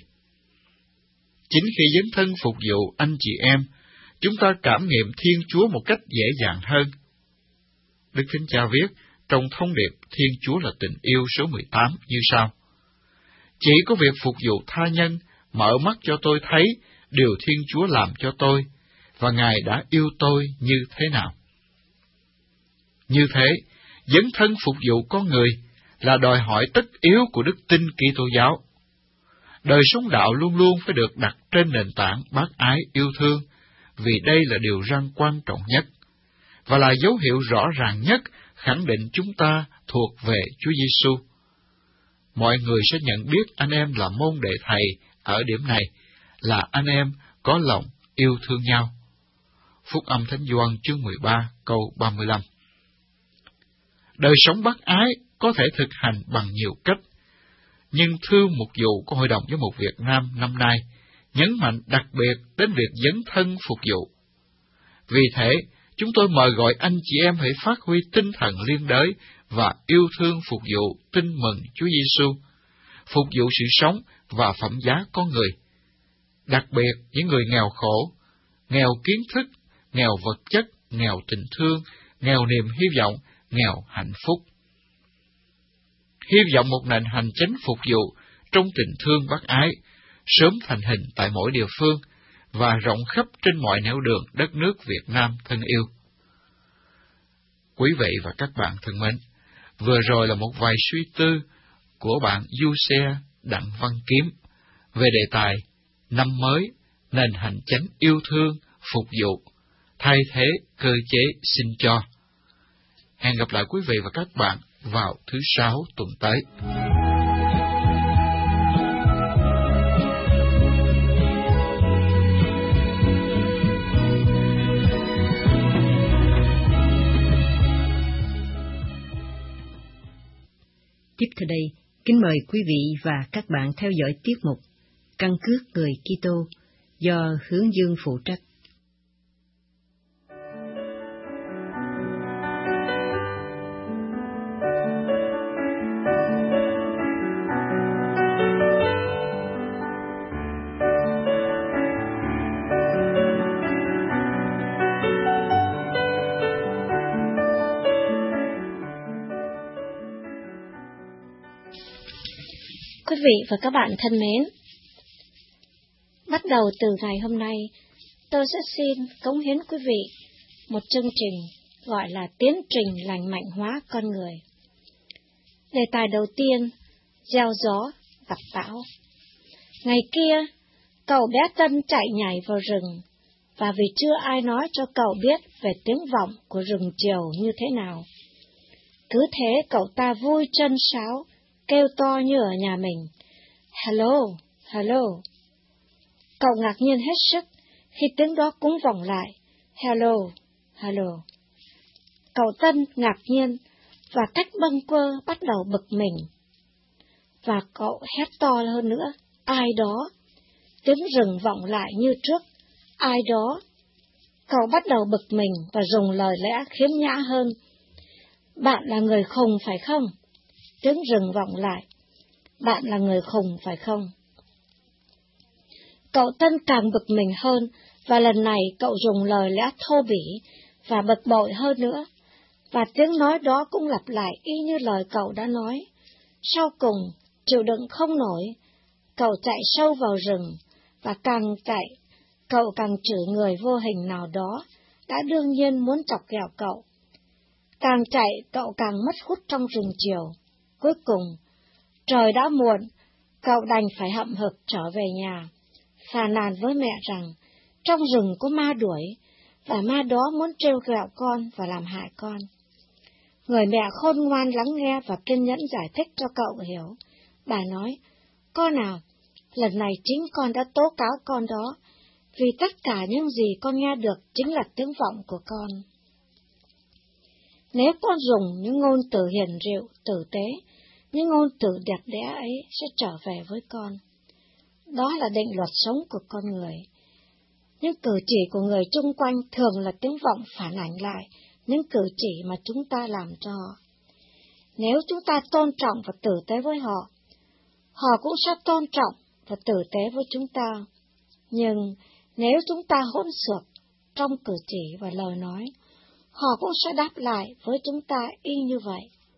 Chính khi dấn thân phục vụ anh chị em, chúng ta cảm nghiệm Thiên Chúa một cách dễ dàng hơn. Đức Thánh Cha viết trong thông điệp Thiên Chúa là tình yêu số mười tám như sau: Chỉ có việc phục vụ tha nhân mở mắt cho tôi thấy điều Thiên Chúa làm cho tôi, và Ngài đã yêu tôi như thế nào. Như thế, dấn thân phục vụ con người là đòi hỏi tất yếu của đức tin Kitô giáo. Đời sống đạo luôn luôn phải được đặt trên nền tảng bác ái yêu thương, vì đây là điều răn quan trọng nhất, và là dấu hiệu rõ ràng nhất khẳng định chúng ta thuộc về Chúa Giêsu. Mọi người sẽ nhận biết anh em là môn đệ thầy ở điểm này, là anh em có lòng yêu thương nhau. Phúc âm Thánh Gioan chương mười ba câu ba mươi lăm. Đời sống bác ái có thể thực hành bằng nhiều cách, nhưng thư mục vụ của Hội đồng Giám mục Việt Nam năm nay nhấn mạnh đặc biệt đến việc dấn thân phục vụ. Vì thế, chúng tôi mời gọi anh chị em hãy phát huy tinh thần liên đới và yêu thương phục vụ tin mừng Chúa Giêsu, phục vụ sự sống và phẩm giá con người, đặc biệt những người nghèo khổ, nghèo kiến thức, nghèo vật chất, nghèo tình thương, nghèo niềm hy vọng, nghèo hạnh phúc. Hy vọng một nền hành chánh phục vụ trong tình thương bác ái sớm thành hình tại mỗi địa phương và rộng khắp trên mọi nẻo đường đất nước Việt Nam thân yêu. Quý vị và các bạn thân mến, vừa rồi là một vài suy tư của bạn Du Xe Đặng Văn Kiếm về đề tài năm mới, nền hành chánh yêu thương, phục vụ, thay thế cơ chế xin cho. Hẹn gặp lại quý vị và các bạn vào thứ Sáu tuần tới. Tiếp theo đây, kính mời quý vị và các bạn theo dõi tiết mục Căn cước người Kitô do Hướng Dương phụ trách. Quý vị và các bạn thân mến, bắt đầu từ ngày hôm nay, tôi sẽ xin cống hiến quý vị một chương trình gọi là Tiến trình lành mạnh hóa con người. Đề tài đầu tiên, gieo gió gặp bão. Ngày kia, cậu bé Tân chạy nhảy vào rừng, và vì chưa ai nói cho cậu biết về tiếng vọng của rừng chiều như thế nào. Cứ thế cậu ta vui chân sáo, kêu to như ở nhà mình. Hello, hello. Cậu ngạc nhiên hết sức khi tiếng đó cũng vọng lại. Hello, hello. Cậu Tân ngạc nhiên và cách bâng quơ bắt đầu bực mình. Và cậu hét to hơn nữa. Ai đó? Tiếng rừng vọng lại như trước. Ai đó? Cậu bắt đầu bực mình và dùng lời lẽ khiếm nhã hơn. Bạn là người khùng phải không? Tiếng rừng vọng lại. Bạn là người khùng phải không? Cậu Tân càng bực mình hơn, và lần này cậu dùng lời lẽ thô bỉ và bực bội hơn nữa. Và tiếng nói đó cũng lặp lại y như lời cậu đã nói. Sau cùng, chịu đựng không nổi, cậu chạy sâu vào rừng, và càng chạy, cậu càng chửi người vô hình nào đó, đã đương nhiên muốn chọc ghẹo cậu. Càng chạy, cậu càng mất hút trong rừng chiều. Cuối cùng, trời đã muộn, cậu đành phải hậm hực trở về nhà, phàn nàn với mẹ rằng trong rừng có ma đuổi, và ma đó muốn trêu ghẹo con và làm hại con. Người mẹ khôn ngoan lắng nghe và kiên nhẫn giải thích cho cậu hiểu. Bà nói, con nào, lần này chính con đã tố cáo con đó, vì tất cả những gì con nghe được chính là tiếng vọng của con. Nếu con dùng những ngôn từ hiền dịu, tử tế, những ngôn từ đẹp đẽ ấy sẽ trở về với con. Đó là định luật sống của con người. Những cử chỉ của người chung quanh thường là tiếng vọng phản ảnh lại những cử chỉ mà chúng ta làm cho họ. Nếu chúng ta tôn trọng và tử tế với họ, họ cũng sẽ tôn trọng và tử tế với chúng ta. Nhưng nếu chúng ta hỗn xược trong cử chỉ và lời nói, họ cũng sẽ đáp lại với chúng ta y như vậy.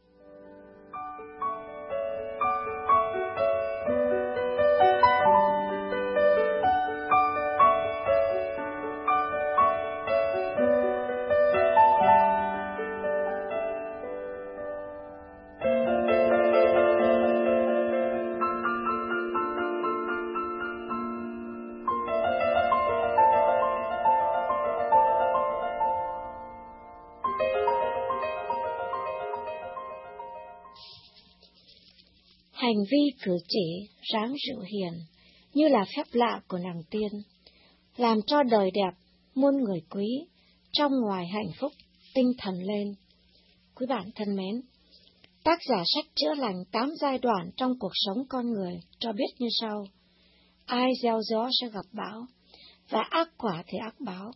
Hành vi cử chỉ ráng dịu hiền như là phép lạ của nàng tiên, làm cho đời đẹp, muôn người quý, trong ngoài hạnh phúc, tinh thần lên. Quý bạn thân mến, tác giả sách chữa lành tám giai đoạn trong cuộc sống con người cho biết như sau. Ai gieo gió sẽ gặp bão, và ác quả thì ác báo.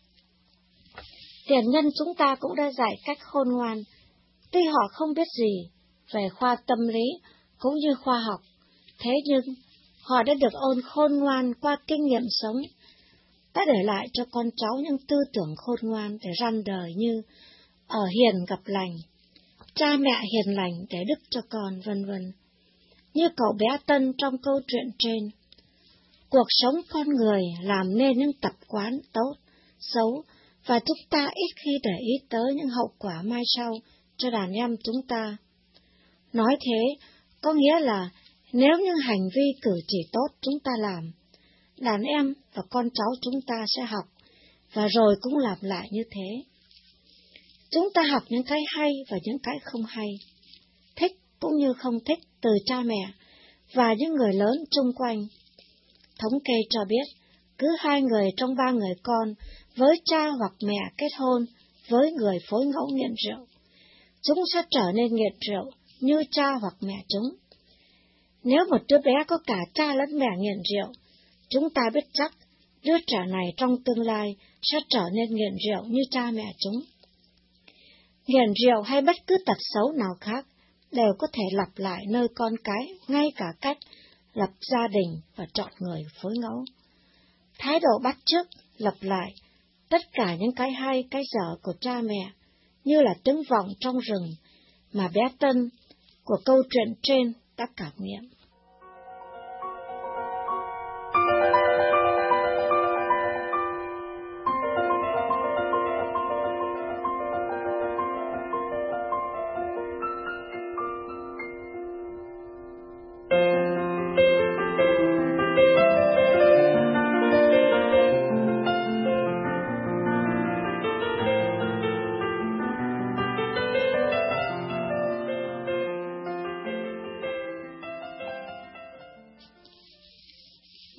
Tiền nhân chúng ta cũng đã dạy cách khôn ngoan, tuy họ không biết gì về khoa tâm lý cũng như khoa học, thế nhưng họ đã được ôn khôn ngoan qua kinh nghiệm sống, đã để lại cho con cháu những tư tưởng khôn ngoan để răn đời như ở hiền gặp lành, cha mẹ hiền lành để đức cho con, vân vân. Như cậu bé Tân trong câu chuyện trên, cuộc sống con người làm nên những tập quán tốt, xấu, và chúng ta ít khi để ý tới những hậu quả mai sau cho đàn em chúng ta. Nói thế, có nghĩa là nếu những hành vi cử chỉ tốt chúng ta làm, đàn em và con cháu chúng ta sẽ học, và rồi cũng làm lại như thế. Chúng ta học những cái hay và những cái không hay, thích cũng như không thích từ cha mẹ và những người lớn chung quanh. Thống kê cho biết, cứ hai người trong ba người con với cha hoặc mẹ kết hôn với người phối ngẫu nghiện rượu, chúng sẽ trở nên nghiện rượu như cha hoặc mẹ chúng. Nếu một đứa bé có cả cha lẫn mẹ nghiện rượu, chúng ta biết chắc đứa trẻ này trong tương lai sẽ trở nên nghiện rượu như cha mẹ chúng. Nghiện rượu hay bất cứ tật xấu nào khác đều có thể lặp lại nơi con cái, ngay cả cách lập gia đình và chọn người phối ngẫu. Thái độ bắt chước, lặp lại tất cả những cái hay, cái dở của cha mẹ, như là tiếng vọng trong rừng mà bé Tân của câu chuyện trên đã cảm nghiệm.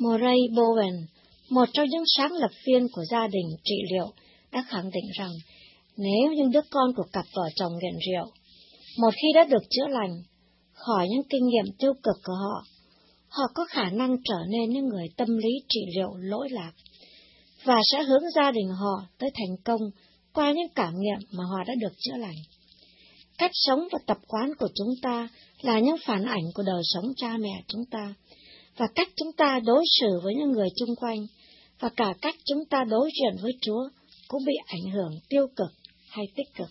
Murray Bowen, một trong những sáng lập viên của gia đình trị liệu, đã khẳng định rằng nếu những đứa con của cặp vợ chồng nghiện rượu, một khi đã được chữa lành khỏi những kinh nghiệm tiêu cực của họ, họ có khả năng trở nên những người tâm lý trị liệu lỗi lạc, và sẽ hướng gia đình họ tới thành công qua những cảm nghiệm mà họ đã được chữa lành. Cách sống và tập quán của chúng ta là những phản ảnh của đời sống cha mẹ chúng ta, và cách chúng ta đối xử với những người chung quanh, và cả cách chúng ta đối diện với Chúa cũng bị ảnh hưởng tiêu cực hay tích cực.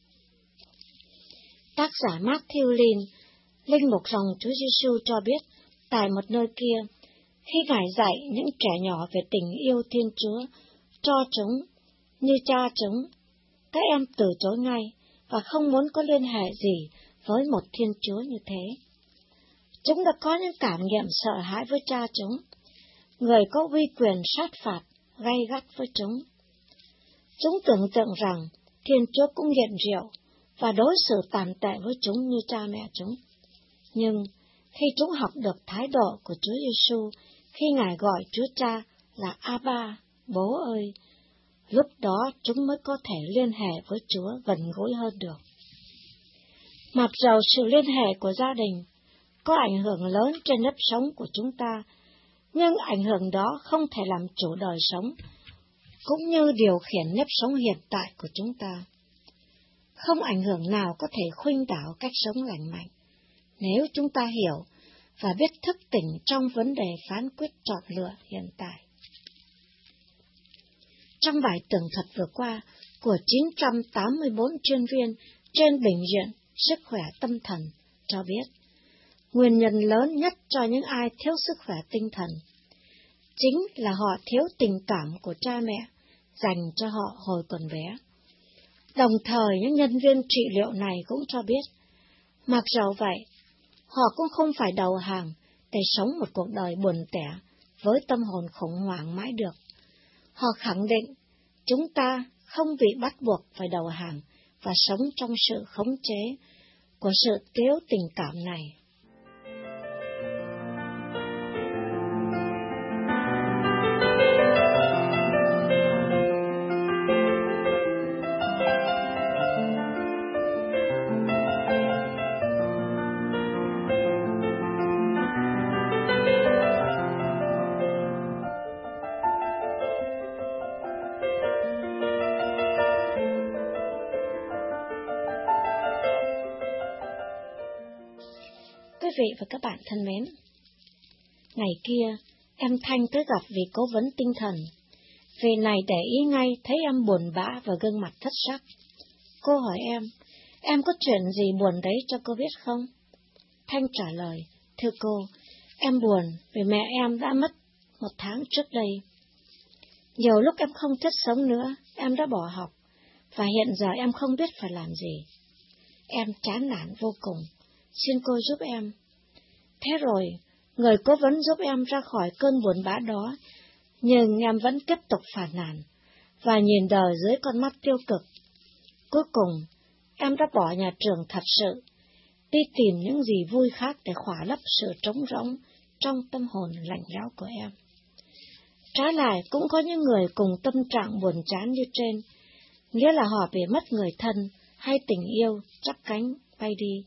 Tác giả Matthew Lin, linh mục dòng Chúa Giêsu cho biết tại một nơi kia, khi Ngài dạy những trẻ nhỏ về tình yêu Thiên Chúa cho chúng như cha chúng, các em từ chối ngay và không muốn có liên hệ gì với một Thiên Chúa như thế. Chúng đã có những cảm nghiệm sợ hãi với cha chúng, người có uy quyền sát phạt gay gắt với chúng. Chúng tưởng tượng rằng Thiên Chúa cũng nghiện rượu và đối xử tàn tệ với chúng như cha mẹ chúng. Nhưng khi chúng học được thái độ của Chúa Giêsu khi Ngài gọi Chúa Cha là Abba, Bố ơi, lúc đó chúng mới có thể liên hệ với Chúa gần gũi hơn được. Mặc dầu sự liên hệ của gia đình có ảnh hưởng lớn trên nếp sống của chúng ta, nhưng ảnh hưởng đó không thể làm chủ đời sống, cũng như điều khiển nếp sống hiện tại của chúng ta. Không ảnh hưởng nào có thể khuynh đảo cách sống lành mạnh, nếu chúng ta hiểu và biết thức tỉnh trong vấn đề phán quyết chọn lựa hiện tại. Trong bài tường thuật vừa qua của chín trăm tám mươi bốn chuyên viên trên bệnh viện sức khỏe tâm thần cho biết, nguyên nhân lớn nhất cho những ai thiếu sức khỏe tinh thần chính là họ thiếu tình cảm của cha mẹ dành cho họ hồi còn bé. Đồng thời, những nhân viên trị liệu này cũng cho biết, mặc dầu vậy, họ cũng không phải đầu hàng để sống một cuộc đời buồn tẻ với tâm hồn khủng hoảng mãi được. Họ khẳng định chúng ta không bị bắt buộc phải đầu hàng và sống trong sự khống chế của sự thiếu tình cảm này. Quý vị và các bạn thân mến, ngày kia em Thanh tới gặp vị cố vấn tinh thần. Vị này để ý ngay thấy em buồn bã và gương mặt thất sắc. Cô hỏi em, em có chuyện gì buồn đấy cho cô biết không? Thanh trả lời, thưa cô, em buồn vì mẹ em đã mất một tháng trước đây. Nhiều lúc em không thích sống nữa, em đã bỏ học, và hiện giờ em không biết phải làm gì. Em chán nản vô cùng, xin cô giúp em. Thế rồi, người cố vấn giúp em ra khỏi cơn buồn bã đó, nhưng em vẫn tiếp tục phàn nàn, và nhìn đời dưới con mắt tiêu cực. Cuối cùng, em đã bỏ nhà trường thật sự, đi tìm những gì vui khác để khỏa lấp sự trống rỗng trong tâm hồn lạnh lẽo của em. Trái lại, cũng có những người cùng tâm trạng buồn chán như trên, nghĩa là họ bị mất người thân hay tình yêu chắp cánh bay đi,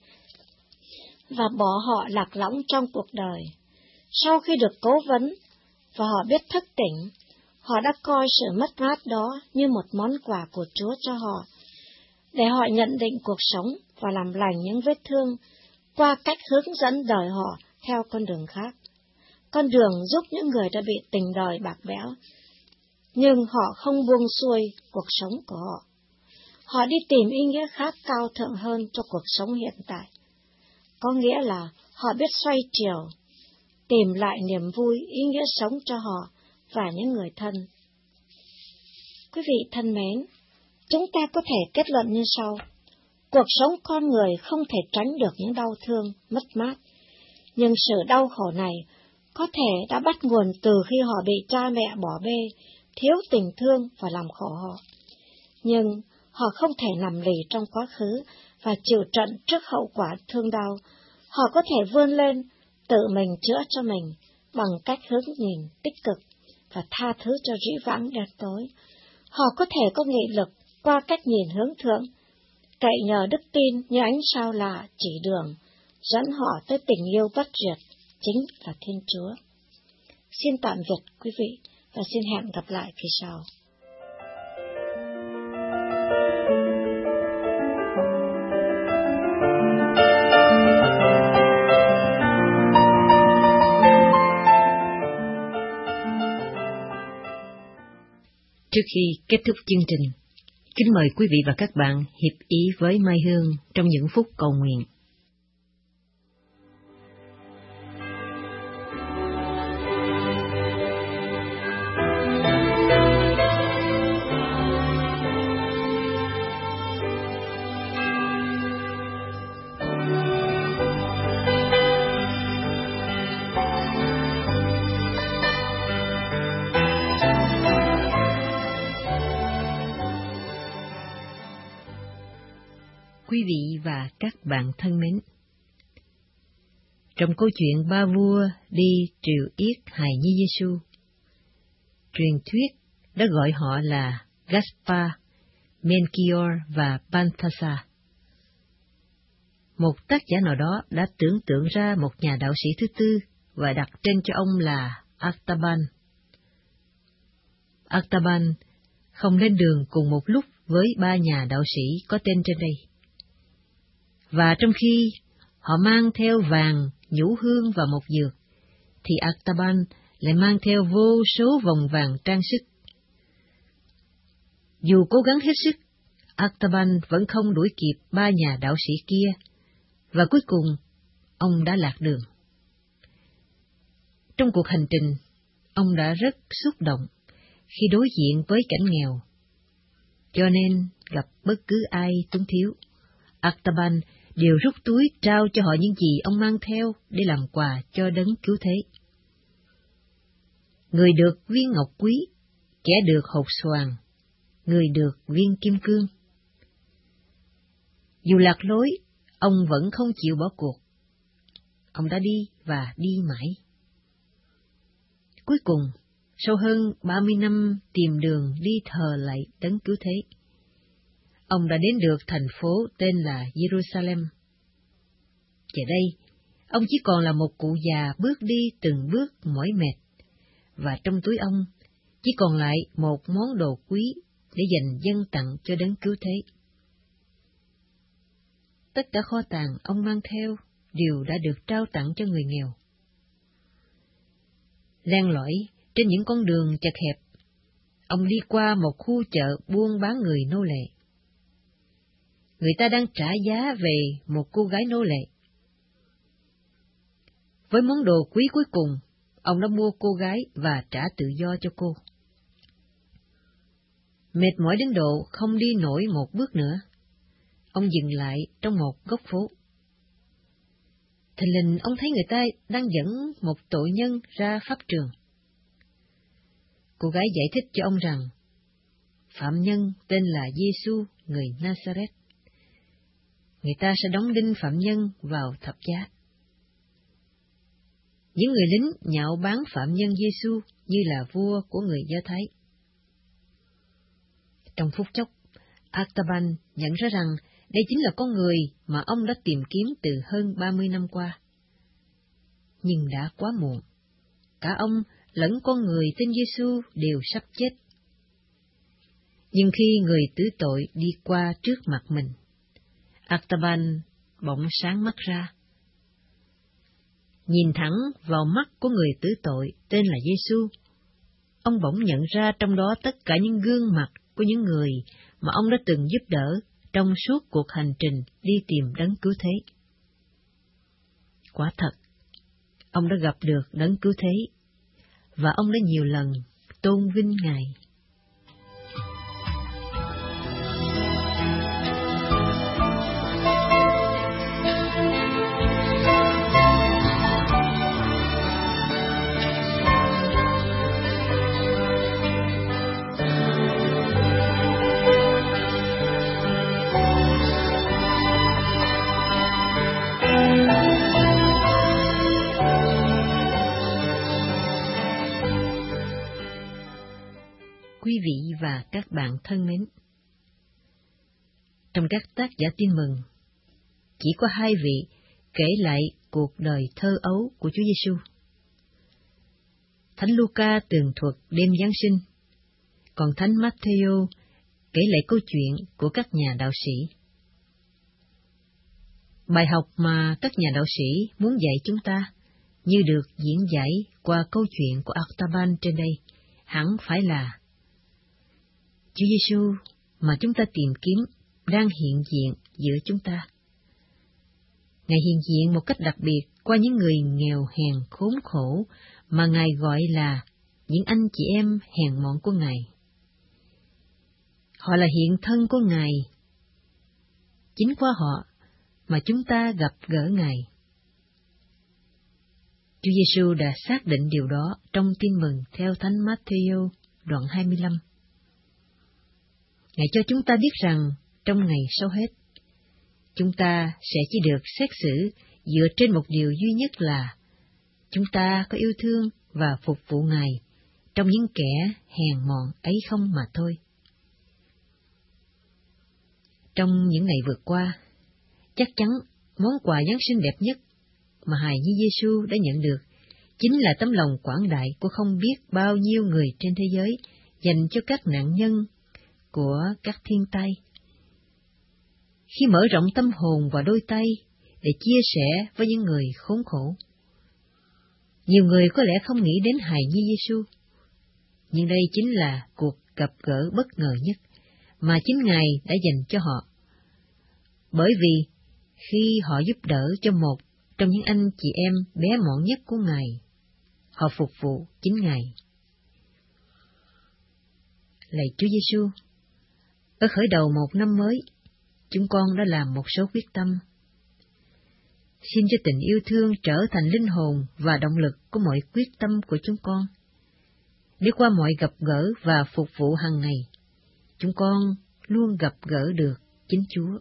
và bỏ họ lạc lõng trong cuộc đời. Sau khi được cố vấn và họ biết thức tỉnh, họ đã coi sự mất mát đó như một món quà của Chúa cho họ, để họ nhận định cuộc sống và làm lành những vết thương qua cách hướng dẫn đời họ theo con đường khác. Con đường giúp những người đã bị tình đời bạc bẽo, nhưng họ không buông xuôi cuộc sống của họ. Họ đi tìm ý nghĩa khác cao thượng hơn cho cuộc sống hiện tại. Có nghĩa là họ biết xoay chiều, tìm lại niềm vui, ý nghĩa sống cho họ và những người thân. Quý vị thân mến, chúng ta có thể kết luận như sau. Cuộc sống con người không thể tránh được những đau thương, mất mát. Nhưng sự đau khổ này có thể đã bắt nguồn từ khi họ bị cha mẹ bỏ bê, thiếu tình thương và làm khổ họ. Nhưng họ không thể nằm lì trong quá khứ và chịu trận trước hậu quả thương đau. Họ có thể vươn lên, tự mình chữa cho mình bằng cách hướng nhìn tích cực và tha thứ cho dĩ vãng đen tối. Họ có thể có nghị lực qua cách nhìn hướng thượng, cậy nhờ đức tin như ánh sao lạ chỉ đường, dẫn họ tới tình yêu bất diệt, chính là Thiên Chúa. Xin tạm biệt quý vị và xin hẹn gặp lại phía sau. Trước khi kết thúc chương trình, kính mời quý vị và các bạn hiệp ý với Mai Hương trong những phút cầu nguyện. Quý vị và các bạn thân mến, trong câu chuyện ba vua đi triều yết hài nhi Giêsu, truyền thuyết đã gọi họ là Gaspar, Melchior và Balthasar. Một tác giả nào đó đã tưởng tượng ra một nhà đạo sĩ thứ tư và đặt tên cho ông là Artaban. Artaban không lên đường cùng một lúc với ba nhà đạo sĩ có tên trên đây. Và trong khi họ mang theo vàng, nhũ hương và mộc dược, thì Artaban lại mang theo vô số vòng vàng trang sức. Dù cố gắng hết sức, Artaban vẫn không đuổi kịp ba nhà đạo sĩ kia, và cuối cùng, ông đã lạc đường. Trong cuộc hành trình, ông đã rất xúc động khi đối diện với cảnh nghèo. Cho nên, gặp bất cứ ai túng thiếu, Artaban đều rút túi trao cho họ những gì ông mang theo để làm quà cho đấng cứu thế. Người được viên ngọc quý, kẻ được hột xoàn, người được viên kim cương. Dù lạc lối, ông vẫn không chịu bỏ cuộc. Ông đã đi và đi mãi. Cuối cùng, sau hơn ba mươi năm tìm đường đi thờ lạy đấng cứu thế, ông đã đến được thành phố tên là Jerusalem. Giờ đây, ông chỉ còn là một cụ già bước đi từng bước mỏi mệt, và trong túi ông chỉ còn lại một món đồ quý để dành dâng tặng cho đấng cứu thế. Tất cả kho tàng ông mang theo đều đã được trao tặng cho người nghèo. Len lỏi trên những con đường chật hẹp, ông đi qua một khu chợ buôn bán người nô lệ. Người ta đang trả giá về một cô gái nô lệ. Với món đồ quý cuối cùng, ông đã mua cô gái và trả tự do cho cô. Mệt mỏi đến độ không đi nổi một bước nữa, ông dừng lại trong một góc phố. Thình lình ông thấy người ta đang dẫn một tội nhân ra pháp trường. Cô gái giải thích cho ông rằng, phạm nhân tên là Giêsu người Nazareth. Người ta sẽ đóng đinh phạm nhân vào thập giá. Những người lính nhạo báng phạm nhân Giêsu như là vua của người Do Thái. Trong phút chốc, Artaban nhận ra rằng đây chính là con người mà ông đã tìm kiếm từ hơn ba mươi năm qua. Nhưng đã quá muộn. Cả ông lẫn con người tên Giêsu đều sắp chết. Nhưng khi người tử tội đi qua trước mặt mình, Artaban bỗng sáng mắt ra. Nhìn thẳng vào mắt của người tử tội tên là Giêsu, ông bỗng nhận ra trong đó tất cả những gương mặt của những người mà ông đã từng giúp đỡ trong suốt cuộc hành trình đi tìm đấng cứu thế. Quả thật, ông đã gặp được đấng cứu thế, và ông đã nhiều lần tôn vinh Ngài. và các bạn thân mến, trong các tác giả tin mừng, chỉ có hai vị kể lại cuộc đời thơ ấu của Chúa Giêsu. Thánh Luca tường thuật đêm Giáng sinh, còn Thánh Matthew kể lại câu chuyện của các nhà đạo sĩ. Bài học mà các nhà đạo sĩ muốn dạy chúng ta, như được diễn giải qua câu chuyện của Artaban trên đây, hẳn phải là Chúa Giêsu mà chúng ta tìm kiếm đang hiện diện giữa chúng ta. Ngài hiện diện một cách đặc biệt qua những người nghèo hèn khốn khổ mà Ngài gọi là những anh chị em hèn mọn của Ngài. Họ là hiện thân của Ngài. Chính qua họ mà chúng ta gặp gỡ Ngài. Chúa Giêsu đã xác định điều đó trong tin mừng theo Thánh Matthew đoạn hai mươi lăm. Ngài cho chúng ta biết rằng trong ngày sau hết, chúng ta sẽ chỉ được xét xử dựa trên một điều duy nhất là chúng ta có yêu thương và phục vụ Ngài trong những kẻ hèn mọn ấy không mà thôi. Trong những ngày vừa qua, chắc chắn món quà Giáng sinh đẹp nhất mà hài nhi Giêsu đã nhận được chính là tấm lòng quảng đại của không biết bao nhiêu người trên thế giới dành cho các nạn nhân của các thiên tai. Khi mở rộng tâm hồn và đôi tay để chia sẻ với những người khốn khổ, nhiều người có lẽ không nghĩ đến hài nhi Giêsu, nhưng đây chính là cuộc gặp gỡ bất ngờ nhất mà chính Ngài đã dành cho họ. Bởi vì khi họ giúp đỡ cho một trong những anh chị em bé mọn nhất của Ngài, họ phục vụ chính Ngài. Lạy Chúa Giêsu, ở khởi đầu một năm mới, chúng con đã làm một số quyết tâm. Xin cho tình yêu thương trở thành linh hồn và động lực của mọi quyết tâm của chúng con. Để qua mọi gặp gỡ và phục vụ hàng ngày, chúng con luôn gặp gỡ được chính Chúa.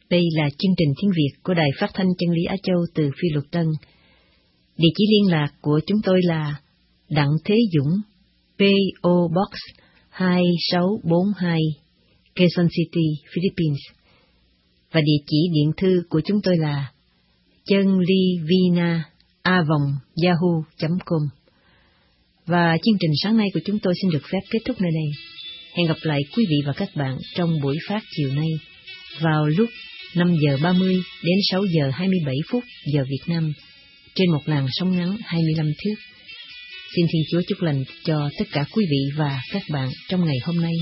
Đây là chương trình tiếng Việt của Đài Phát thanh Chân lý Á Châu từ Phi Luật Tân. Địa chỉ liên lạc của chúng tôi là Đặng Thế Dũng, pê ô Box hai sáu bốn hai, Quezon City, Philippines. Và địa chỉ điện thư của chúng tôi là chânlivina a vòng yahoo chấm com. Và chương trình sáng nay của chúng tôi xin được phép kết thúc nơi đây. Hẹn gặp lại quý vị và các bạn trong buổi phát chiều nay vào lúc năm giờ ba mươi đến sáu giờ hai mươi bảy phút giờ Việt Nam trên một làn sóng ngắn hai mươi lăm thước. Xin Thiên Chúa chúc lành cho tất cả quý vị và các bạn trong ngày hôm nay.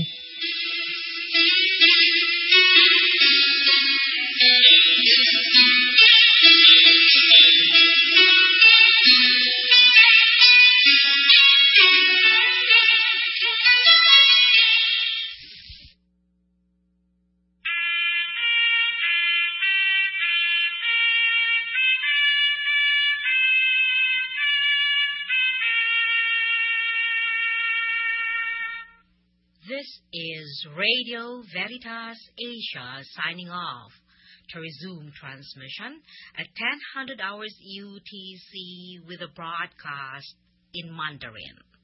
This is Radio Veritas Asia signing off. To resume transmission at ten hundred hours U T C with a broadcast in Mandarin.